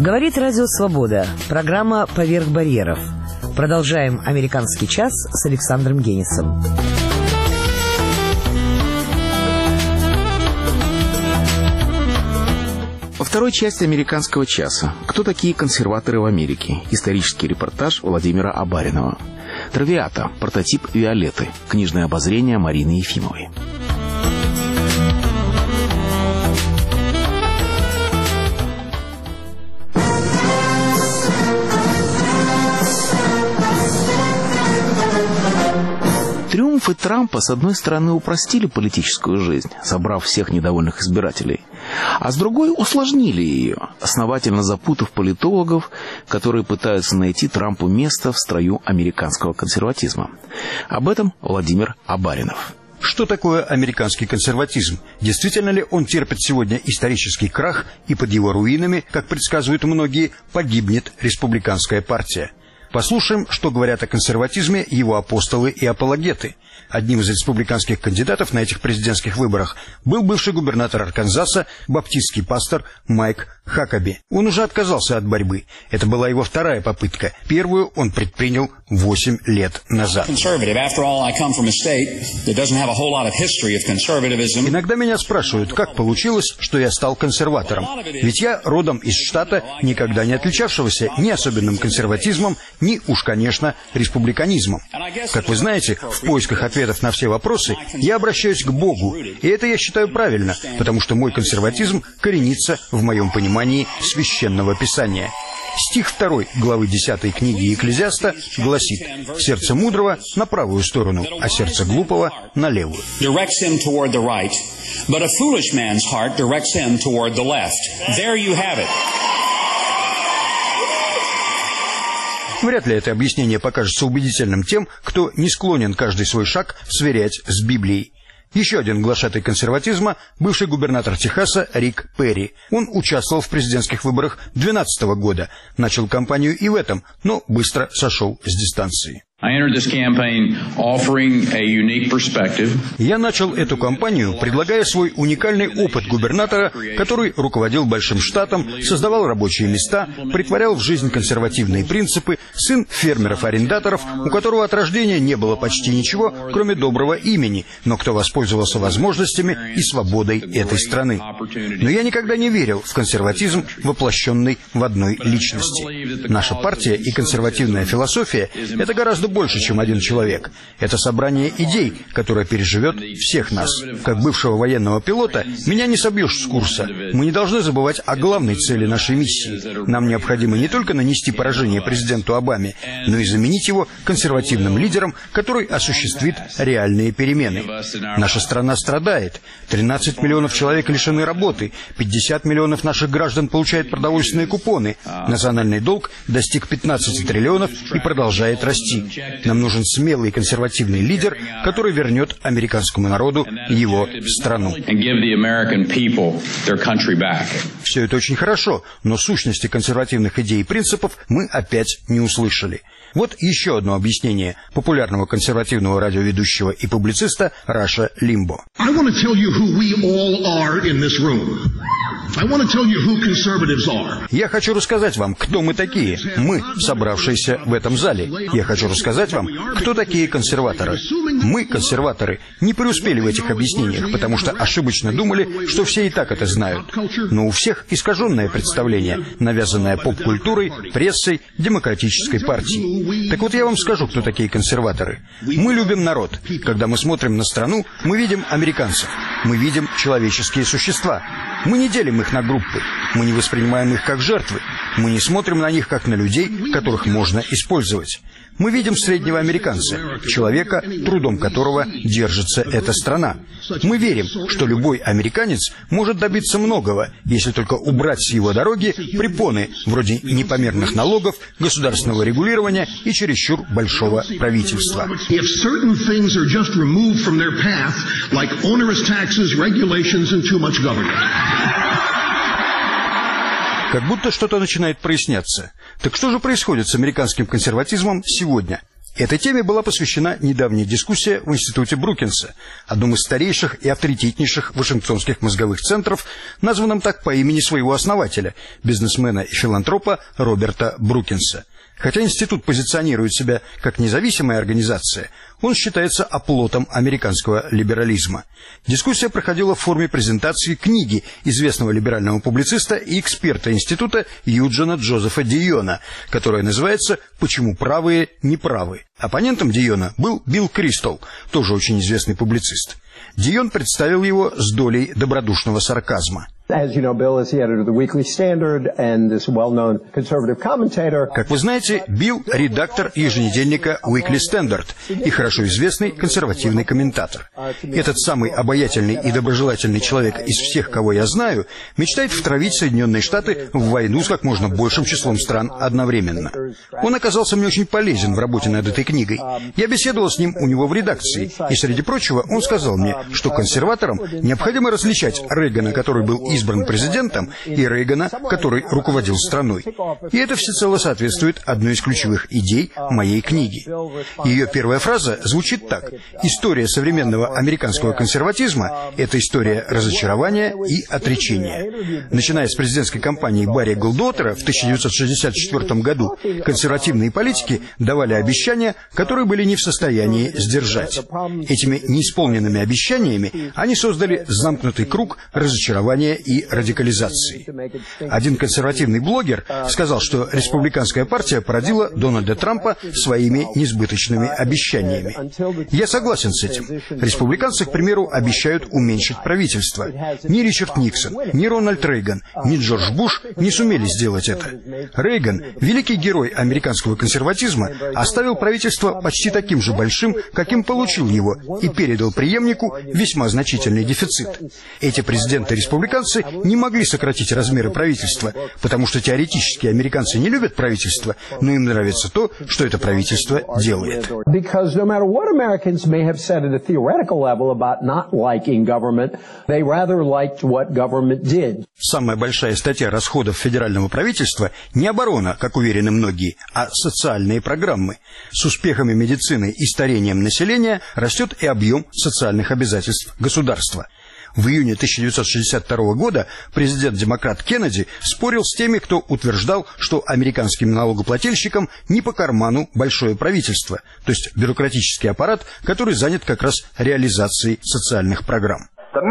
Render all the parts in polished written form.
Говорит Радио Свобода. Программа «Поверх барьеров». Продолжаем «Американский час» с Александром Генисом. Во второй части «Американского часа» «Кто такие консерваторы в Америке?» Исторический репортаж Владимира Абаринова. «Травиата. Прототип Виолетты». Книжное обозрение Марины Ефимовой. Триумфы Трампа, с одной стороны, упростили политическую жизнь, собрав всех недовольных избирателей, а с другой усложнили ее, основательно запутав политологов, которые пытаются найти Трампу место в строю американского консерватизма. Об этом Владимир Абаринов. Что такое американский консерватизм? Действительно ли он терпит сегодня исторический крах, и под его руинами, как предсказывают многие, погибнет республиканская партия? Послушаем, что говорят о консерватизме его апостолы и апологеты. Одним из республиканских кандидатов на этих президентских выборах был бывший губернатор Арканзаса, баптистский пастор Майк Хакаби. Он уже отказался от борьбы. Это была его вторая попытка. Первую он предпринял 8 лет назад. Иногда меня спрашивают, как получилось, что я стал консерватором. Ведь я родом из штата, никогда не отличавшегося ни особенным консерватизмом, ни уж, конечно, республиканизмом. Как вы знаете, в поисках ответов на все вопросы я обращаюсь к Богу. И это я считаю правильно, потому что мой консерватизм коренится в моем понимании Священного Писания. Стих 2 главы 10 книги Екклезиаста гласит: «Сердце мудрого на правую сторону, а сердце глупого на левую». Вряд ли это объяснение покажется убедительным тем, кто не склонен каждый свой шаг сверять с Библией. Еще один глашатай консерватизма – бывший губернатор Техаса Рик Перри. Он участвовал в президентских выборах 2012 года, начал кампанию и в этом, но быстро сошел с дистанции. Я начал эту кампанию, предлагая свой уникальный опыт губернатора, который руководил большим штатом, создавал рабочие места, претворял в жизнь консервативные принципы, сын фермеров-арендаторов, у которого от рождения не было почти ничего, кроме доброго имени, но кто воспользовался возможностями и свободой этой страны. Но я никогда не верил в консерватизм, воплощенный в одной личности. Наша партия и консервативная философия – это гораздо больше, чем один человек. Это собрание идей, которое переживет всех нас. Как бывшего военного пилота, меня не собьешь с курса. Мы не должны забывать о главной цели нашей миссии. Нам необходимо не только нанести поражение президенту Обаме, но и заменить его консервативным лидером, который осуществит реальные перемены. Наша страна страдает. 13 миллионов человек лишены работы. 50 миллионов наших граждан получают продовольственные купоны. Национальный долг достиг 15 триллионов и продолжает расти. Нам нужен смелый консервативный лидер, который вернет американскому народу его страну. Все это очень хорошо, но сущности консервативных идей и принципов мы опять не услышали. Вот еще одно объяснение популярного консервативного радиоведущего и публициста Раша Лимбо. Я хочу рассказать вам, кто мы такие, мы, собравшиеся в этом зале. Я хочу рассказать вам, кто такие консерваторы. Мы, консерваторы, не преуспели в этих объяснениях, потому что ошибочно думали, что все и так это знают. Но у всех искаженное представление, навязанное поп-культурой, прессой, демократической партией. Так вот я вам скажу, кто такие консерваторы. Мы любим народ. Когда мы смотрим на страну, мы видим американцев. Мы видим человеческие существа. Мы не делим их на группы. Мы не воспринимаем их как жертвы. Мы не смотрим на них как на людей, которых можно использовать. Мы видим среднего американца, человека, трудом которого держится эта страна. Мы верим, что любой американец может добиться многого, если только убрать с его дороги препоны, вроде непомерных налогов, государственного регулирования и чересчур большого правительства. Как будто что-то начинает проясняться. Так что же происходит с американским консерватизмом сегодня? Этой теме была посвящена недавняя дискуссия в Институте Брукинса, одном из старейших и авторитетнейших вашингтонских мозговых центров, названном так по имени своего основателя, бизнесмена и филантропа Роберта Брукинса. Хотя институт позиционирует себя как независимая организация, он считается оплотом американского либерализма. Дискуссия проходила в форме презентации книги известного либерального публициста и эксперта института Юджина Джозефа Дийона, которая называется «Почему правые не правы». Оппонентом Дийона был Билл Кристал, тоже очень известный публицист. Дион представил его с долей добродушного сарказма. Как вы знаете, Билл – редактор еженедельника Weekly Standard и хорошо известный консервативный комментатор. Этот самый обаятельный и доброжелательный человек из всех, кого я знаю, мечтает втравить Соединенные Штаты в войну с как можно большим числом стран одновременно. Он оказался мне очень полезен в работе над этой книгой. Я беседовал с ним у него в редакции, и, среди прочего, он сказал мне, что консерваторам необходимо различать Рейгана, который был избран президентом, и Рейгана, который руководил страной. И это всецело соответствует одной из ключевых идей моей книги. Ее первая фраза звучит так: «История современного американского консерватизма – это история разочарования и отречения». Начиная с президентской кампании Барри Голдуотера в 1964 году, консервативные политики давали обещания, которые были не в состоянии сдержать. Этими неисполненными обещаниями они создали замкнутый круг разочарования и радикализации. Один консервативный блогер сказал, что республиканская партия породила Дональда Трампа своими несбыточными обещаниями. Я согласен с этим. Республиканцы, к примеру, обещают уменьшить правительство. Ни Ричард Никсон, ни Рональд Рейган, ни Джордж Буш не сумели сделать это. Рейган, великий герой американского консерватизма, оставил правительство почти таким же большим, каким получил его, и передал преемнику весьма значительный дефицит. Эти президенты-республиканцы не могли сократить размеры правительства, потому что теоретически американцы не любят правительство, но им нравится то, что это правительство делает. Самая большая статья расходов федерального правительства не оборона, как уверены многие, а социальные программы. С успехами медицины и старением населения растет и объем социальных обязательств государства. В июне 1962 года президент-демократ Кеннеди спорил с теми, кто утверждал, что американским налогоплательщикам не по карману большое правительство, то есть бюрократический аппарат, который занят как раз реализацией социальных программ.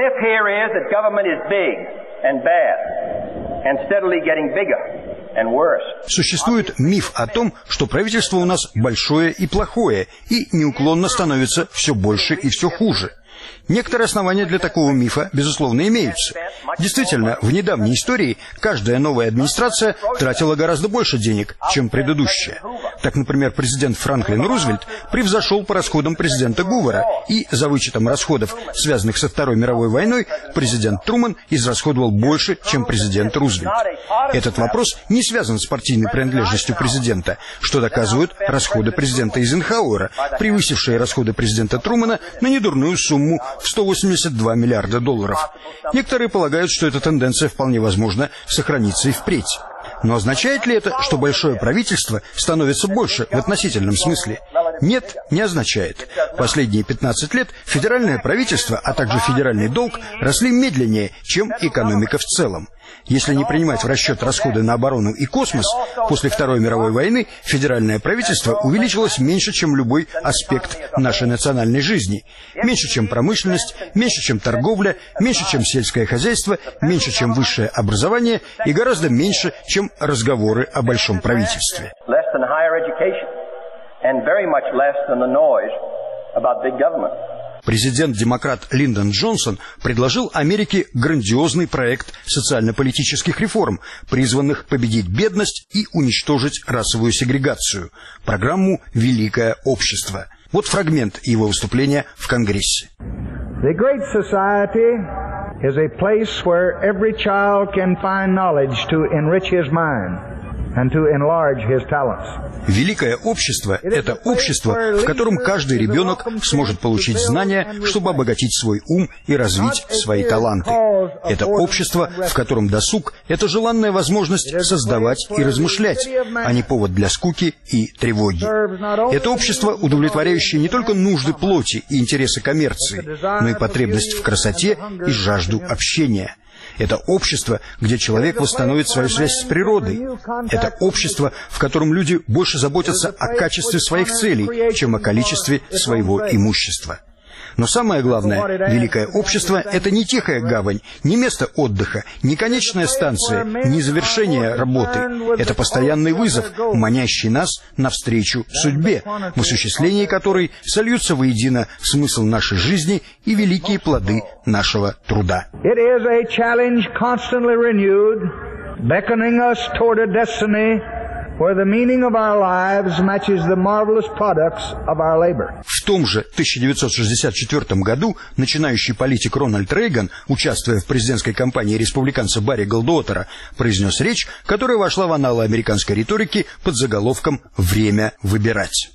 Существует миф о том, что правительство у нас большое и плохое, и неуклонно становится все больше и все хуже. Некоторые основания для такого мифа, безусловно, имеются. Действительно, в недавней истории каждая новая администрация тратила гораздо больше денег, чем предыдущая. Так, например, президент Франклин Рузвельт превзошел по расходам президента Гувера, и за вычетом расходов, связанных со Второй мировой войной, президент Труман израсходовал больше, чем президент Рузвельт. Этот вопрос не связан с партийной принадлежностью президента, что доказывают расходы президента Эйзенхауэра, превысившие расходы президента Трумана на недурную сумму в 182 миллиарда долларов. Некоторые полагают, что эта тенденция вполне возможно сохранится и впредь. Но означает ли это, что большое правительство становится больше в относительном смысле? Нет, не означает. Последние 15 лет федеральное правительство, а также федеральный долг росли медленнее, чем экономика в целом. Если не принимать в расчет расходы на оборону и космос, после Второй мировой войны федеральное правительство увеличилось меньше, чем любой аспект нашей национальной жизни. Меньше, чем промышленность, меньше, чем торговля, меньше, чем сельское хозяйство, меньше, чем высшее образование и гораздо меньше, чем разговоры о большом правительстве. Президент-демократ Линдон Джонсон предложил Америке грандиозный проект социально-политических реформ, призванных победить бедность и уничтожить расовую сегрегацию, программу «Великое общество». Вот фрагмент его выступления в Конгрессе. The Great Society is a place where every child can find knowledge to enrich his mind. and to enlarge his talents. Великое общество – это общество, в котором каждый ребенок сможет получить знания, чтобы обогатить свой ум и развить свои таланты. Это общество, в котором досуг – это желанная возможность создавать и размышлять, а не повод для скуки и тревоги. Это общество, удовлетворяющее не только нужды плоти и интересы коммерции, но и потребность в красоте и жажду общения. Это общество, где человек восстановит свою связь с природой. Это общество, в котором люди больше заботятся о качестве своих целей, чем о количестве своего имущества. Но самое главное, великое общество – это не тихая гавань, не место отдыха, не конечная станция, не завершение работы. Это постоянный вызов, манящий нас навстречу судьбе, в осуществлении которой сольются воедино смысл нашей жизни и великие плоды нашего труда. Where the meaning of our lives matches the marvelous products of our labor. В том же 1964 году начинающий политик Рональд Рейган, участвуя в президентской кампании республиканца Барри Голдуотера, произнес речь, которая вошла в анналы американской риторики под заголовком «Время выбирать».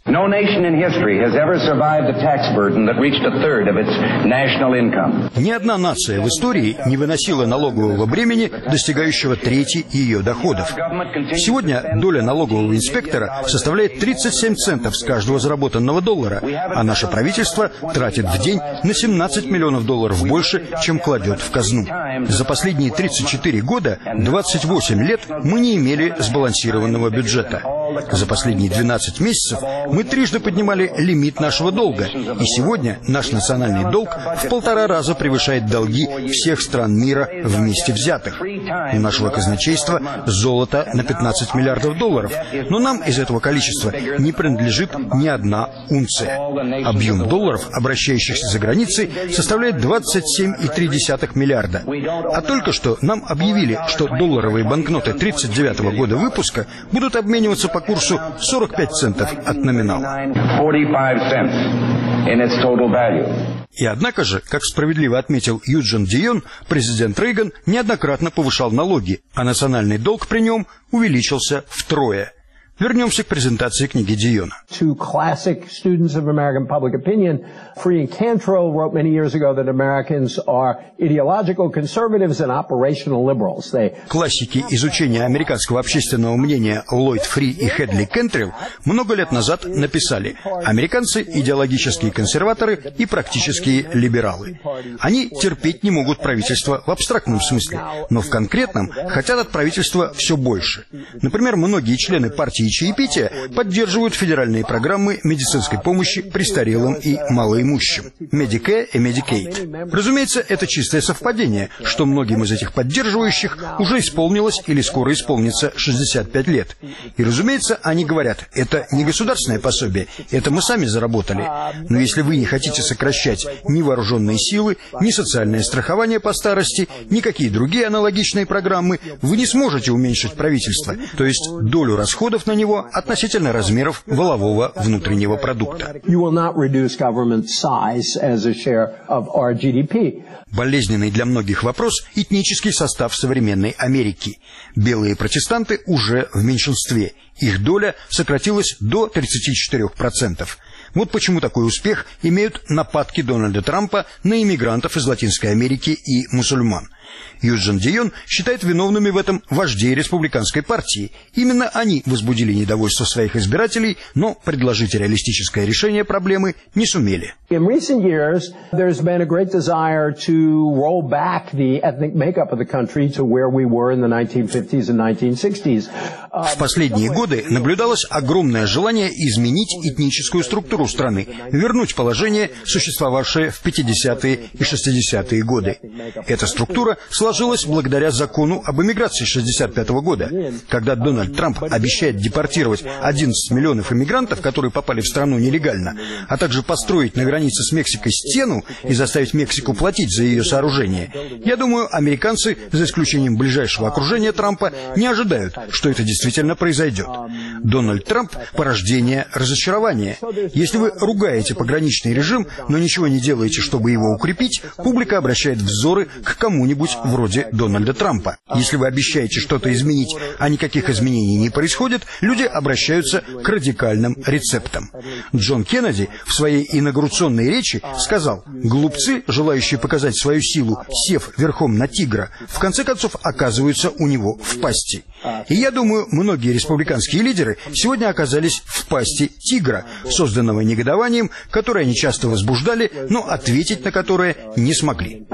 Ни одна нация в истории не выносила налогового бремени, достигающего трети ее доходов. Сегодня доля налогового инспектора составляет 37 центов с каждого заработанного доллара, а наше правительство тратит в день на 17 миллионов долларов больше, чем кладет в казну. За последние 34 года, 28 лет, мы не имели сбалансированного бюджета. За последние 12 месяцев мы трижды поднимали лимит нашего долга, и сегодня наш национальный долг в 1,5 раза превышает долги всех стран мира вместе взятых. У нашего казначейства золото на 15 миллиардов долларов, но нам из этого количества не принадлежит ни одна унция. Объем долларов, обращающихся за границей, составляет 27,3 миллиарда. А только что нам объявили, что долларовые банкноты 1939 года выпуска будут обмениваться по курсу 45 центов от номинала. И однако же, как справедливо отметил Юджин Дион, президент Рейган неоднократно повышал налоги, а национальный долг при нем увеличился втрое. Вернемся к презентации книги Диона. Классики изучения американского общественного мнения Ллойд Фри и Хедли Кентрилл много лет назад написали: «Американцы – идеологические консерваторы и практические либералы. Они терпеть не могут правительство в абстрактном смысле, но в конкретном хотят от правительства все больше. Например, многие члены партии чаепития поддерживают федеральные программы медицинской помощи престарелым и малоимущим, Medicare и Medicaid. Разумеется, это чистое совпадение, что многим из этих поддерживающих уже исполнилось или скоро исполнится 65 лет. И, разумеется, они говорят: это не государственное пособие, это мы сами заработали. Но если вы не хотите сокращать ни вооруженные силы, ни социальное страхование по старости, никакие другие аналогичные программы, вы не сможете уменьшить правительство, то есть долю расходов на него относительно размеров валового внутреннего продукта. Болезненный для многих вопрос – этнический состав современной Америки. Белые протестанты уже в меньшинстве. Их доля сократилась до 34%. Вот почему такой успех имеют нападки Дональда Трампа на иммигрантов из Латинской Америки и мусульман. Юджин Дион считает виновными в этом вождей республиканской партии. Именно они возбудили недовольство своих избирателей, но предложить реалистическое решение проблемы не сумели. В последние годы наблюдалось огромное желание изменить этническую структуру страны, вернуть положение, существовавшее в 50-е и 60-е годы. Эта структура сложилась благодаря закону об эмиграции 1965 года. Когда Дональд Трамп обещает депортировать 11 миллионов иммигрантов, которые попали в страну нелегально, а также построить на границе с Мексикой стену и заставить Мексику платить за ее сооружение, я думаю, американцы, за исключением ближайшего окружения Трампа, не ожидают, что это действительно произойдет. Дональд Трамп – порождение разочарования. Если вы ругаете пограничный режим, но ничего не делаете, чтобы его укрепить, публика обращает взоры к кому-нибудь в вроде Дональда Трампа. Если вы обещаете что-то изменить, а никаких изменений не происходит, люди обращаются к радикальным рецептам. Джон Кеннеди в своей инаугурационной речи сказал: «Глупцы, желающие показать свою силу, сев верхом на тигра, в конце концов оказываются у него в пасти». И я думаю, многие республиканские лидеры сегодня оказались в пасти тигра, созданного негодованием, которое они часто возбуждали, но ответить на которое не смогли.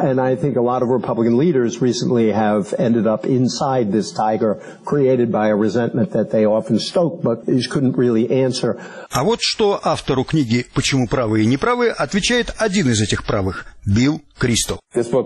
А вот что автору книги «Почему правые и неправые» отвечает один из этих правых – Билл Кристал.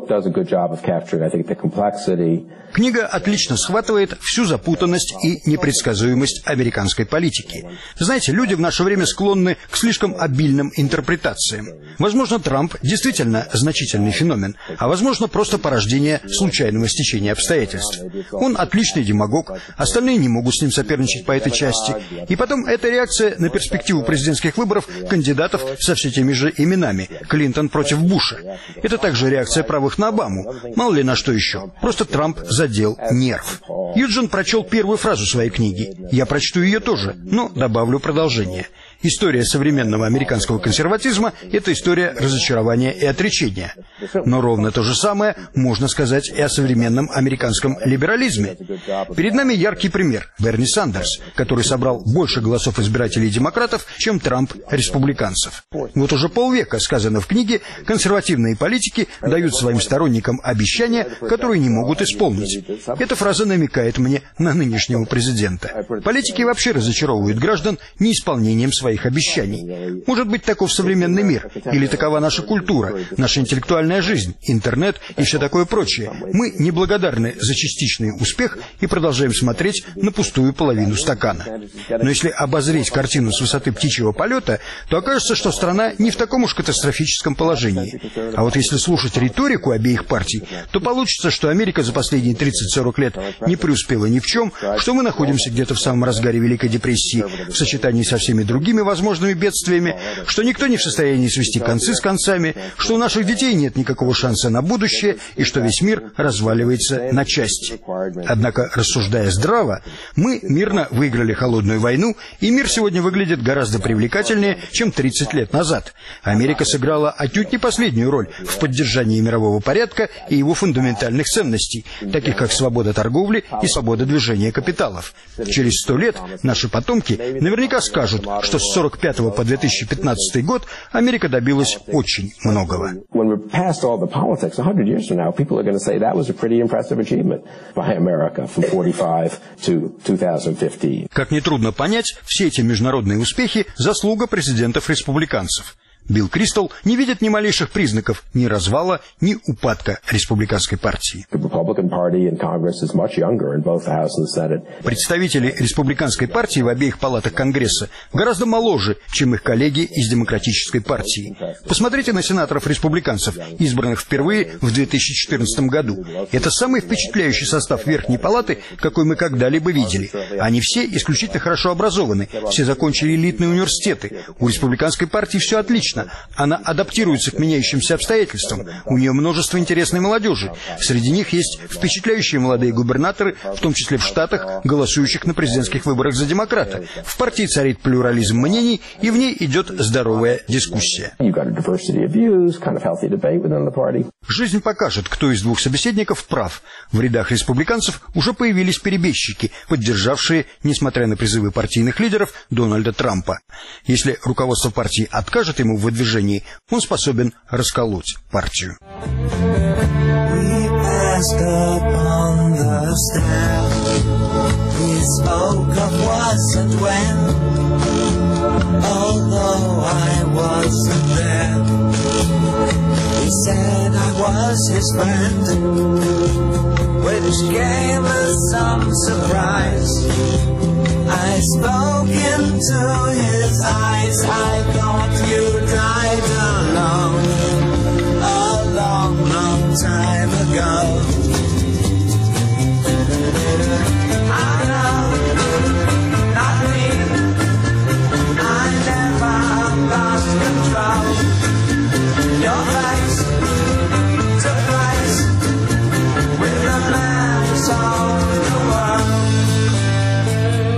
Книга отлично схватывает всю запутанность и непредсказуемость американской политики. Знаете, люди в наше время склонны к слишком обильным интерпретациям. Возможно, Трамп действительно значительный феномен, а возможно, просто порождение случайного стечения обстоятельств. Он отличный демагог, остальные не могут с ним соперничать по этой части. И потом, это реакция на перспективу президентских выборов кандидатов со все теми же именами – Клинтон против Буша. Это также реакция правых на Обаму. Мало ли на что еще. Просто Трамп задел нерв. Юджин прочел первую фразу своей книги. Я прочту ее тоже, но добавлю продолжение. История современного американского консерватизма – это история разочарования и отречения. Но ровно то же самое можно сказать и о современном американском либерализме. Перед нами яркий пример – Берни Сандерс, который собрал больше голосов избирателей демократов, чем Трамп республиканцев. Вот уже полвека, сказано в книге, консервативные политики дают своим сторонникам обещания, которые не могут исполнить. Эта фраза намекает мне на нынешнего президента. Политики вообще разочаровывают граждан неисполнением своих обещаний. Может быть, таков современный мир, или такова наша культура, наша интеллектуальная жизнь, интернет и все такое прочее. Мы неблагодарны за частичный успех и продолжаем смотреть на пустую половину стакана. Но если обозреть картину с высоты птичьего полета, то окажется, что страна не в таком уж катастрофическом положении. А вот если слушать риторику обеих партий, то получится, что Америка за последние 30-40 лет не преуспела ни в чем, что мы находимся где-то в самом разгаре Великой депрессии, в сочетании со всеми другими возможными бедствиями, что никто не в состоянии свести концы с концами, что у наших детей нет никакого шанса на будущее и что весь мир разваливается на части. Однако, рассуждая здраво, мы мирно выиграли холодную войну, и мир сегодня выглядит гораздо привлекательнее, чем 30 лет назад. Америка сыграла отнюдь не последнюю роль в поддержании мирового порядка и его фундаментальных ценностей, таких как свобода торговли и свобода движения капиталов. Через 100 лет наши потомки наверняка скажут, что с 1945 по 2015 год Америка добилась очень многого. Как нетрудно понять, все эти международные успехи – заслуга президентов-республиканцев. Билл Кристал не видит ни малейших признаков ни развала, ни упадка республиканской партии. Представители республиканской партии в обеих палатах Конгресса гораздо моложе, чем их коллеги из демократической партии. Посмотрите на сенаторов-республиканцев, избранных впервые в 2014 году. Это самый впечатляющий состав Верхней палаты, какой мы когда-либо видели. Они все исключительно хорошо образованы, все закончили элитные университеты. У республиканской партии все отлично. Она адаптируется к меняющимся обстоятельствам. У нее множество интересной молодежи. Среди них есть впечатляющие молодые губернаторы, в том числе в штатах, голосующих на президентских выборах за демократа. В партии царит плюрализм мнений, и в ней идет здоровая дискуссия. Жизнь покажет, кто из двух собеседников прав. В рядах республиканцев уже появились перебежчики, поддержавшие, несмотря на призывы партийных лидеров, Дональда Трампа. Если руководство партии откажет ему в выдвижении, он способен расколоть партию. He said I was his friend, which gave us some surprise. I spoke into his eyes, I thought you'd